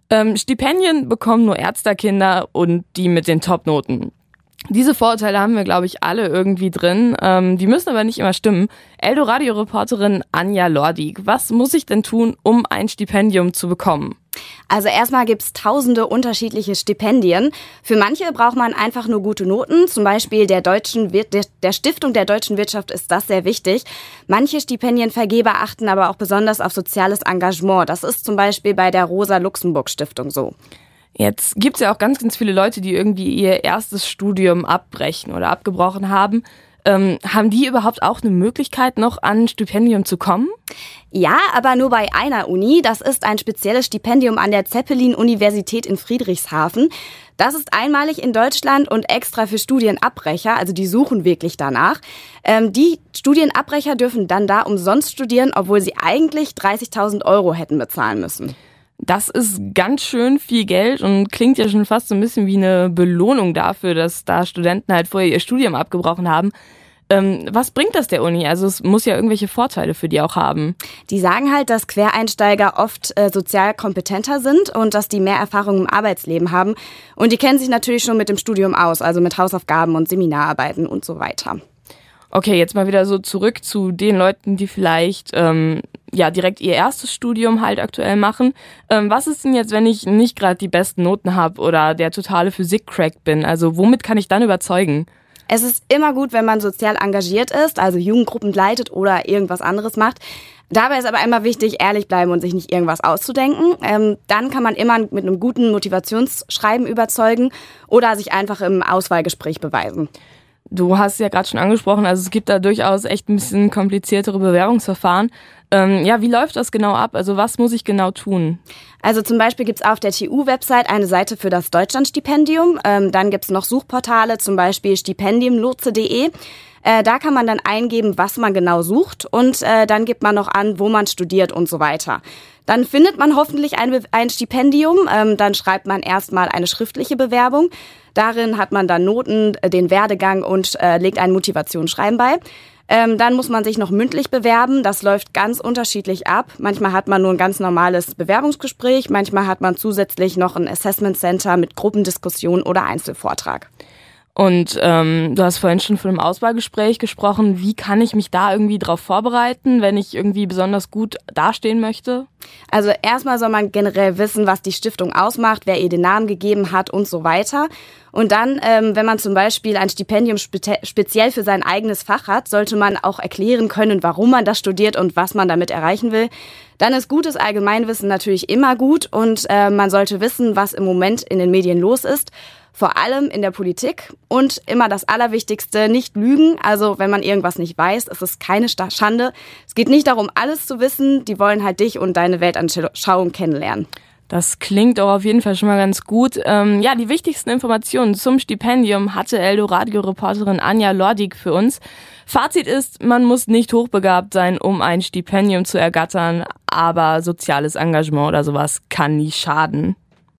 Stipendien bekommen nur Ärztekinder und die mit den Topnoten. Diese Vorurteile haben wir, glaube ich, alle irgendwie drin. Die müssen aber nicht immer stimmen. Eldoradio-Reporterin Anja Lordig, was muss ich denn tun, um ein Stipendium zu bekommen? Also erstmal gibt's tausende unterschiedliche Stipendien. Für manche braucht man einfach nur gute Noten. Zum Beispiel der Stiftung der deutschen Wirtschaft ist das sehr wichtig. Manche Stipendienvergeber achten aber auch besonders auf soziales Engagement. Das ist zum Beispiel bei der Rosa-Luxemburg-Stiftung so. Jetzt gibt's ja auch ganz, ganz viele Leute, die irgendwie ihr erstes Studium abbrechen oder abgebrochen haben. Haben die überhaupt auch eine Möglichkeit, noch an ein Stipendium zu kommen? Ja, aber nur bei einer Uni. Das ist ein spezielles Stipendium an der Zeppelin-Universität in Friedrichshafen. Das ist einmalig in Deutschland und extra für Studienabbrecher, also die suchen wirklich danach. Die Studienabbrecher dürfen dann da umsonst studieren, obwohl sie eigentlich 30.000 € hätten bezahlen müssen. Das ist ganz schön viel Geld und klingt ja schon fast so ein bisschen wie eine Belohnung dafür, dass da Studenten halt vorher ihr Studium abgebrochen haben. Was bringt das der Uni? Also es muss ja irgendwelche Vorteile für die auch haben. Die sagen halt, dass Quereinsteiger oft sozial kompetenter sind und dass die mehr Erfahrung im Arbeitsleben haben. Und die kennen sich natürlich schon mit dem Studium aus, also mit Hausaufgaben und Seminararbeiten und so weiter. Okay, jetzt mal wieder so zurück zu den Leuten, die vielleicht direkt ihr erstes Studium halt aktuell machen. Was ist denn jetzt, wenn ich nicht gerade die besten Noten habe oder der totale Physik-Crack bin? Also womit kann ich dann überzeugen? Es ist immer gut, wenn man sozial engagiert ist, also Jugendgruppen leitet oder irgendwas anderes macht. Dabei ist aber immer wichtig, ehrlich bleiben und sich nicht irgendwas auszudenken. Dann kann man immer mit einem guten Motivationsschreiben überzeugen oder sich einfach im Auswahlgespräch beweisen. Du hast ja gerade schon angesprochen, also es gibt da durchaus echt ein bisschen kompliziertere Bewerbungsverfahren. Wie läuft das genau ab? Also was muss ich genau tun? Also zum Beispiel gibt's auf der TU-Website eine Seite für das Deutschlandstipendium. Dann gibt's noch Suchportale, zum Beispiel stipendiumlotse.de. Da kann man dann eingeben, was man genau sucht und dann gibt man noch an, wo man studiert und so weiter. Dann findet man hoffentlich ein Stipendium, dann schreibt man erstmal eine schriftliche Bewerbung. Darin hat man dann Noten, den Werdegang und legt ein Motivationsschreiben bei. Dann muss man sich noch mündlich bewerben. Das läuft ganz unterschiedlich ab. Manchmal hat man nur ein ganz normales Bewerbungsgespräch, manchmal hat man zusätzlich noch ein Assessment Center mit Gruppendiskussion oder Einzelvortrag. Und du hast vorhin schon von einem Auswahlgespräch gesprochen. Wie kann ich mich da irgendwie drauf vorbereiten, wenn ich irgendwie besonders gut dastehen möchte? Also erstmal soll man generell wissen, was die Stiftung ausmacht, wer ihr den Namen gegeben hat und so weiter. Und dann, wenn man zum Beispiel ein Stipendium speziell für sein eigenes Fach hat, sollte man auch erklären können, warum man das studiert und was man damit erreichen will. Dann ist gutes Allgemeinwissen natürlich immer gut und man sollte wissen, was im Moment in den Medien los ist. Vor allem in der Politik und immer das Allerwichtigste, nicht lügen. Also wenn man irgendwas nicht weiß, ist es keine Schande. Es geht nicht darum, alles zu wissen. Die wollen halt dich und deine Weltanschauung kennenlernen. Das klingt auch auf jeden Fall schon mal ganz gut. Die wichtigsten Informationen zum Stipendium hatte Eldoradio-Reporterin Anja Lordig für uns. Fazit ist, man muss nicht hochbegabt sein, um ein Stipendium zu ergattern, aber soziales Engagement oder sowas kann nie schaden.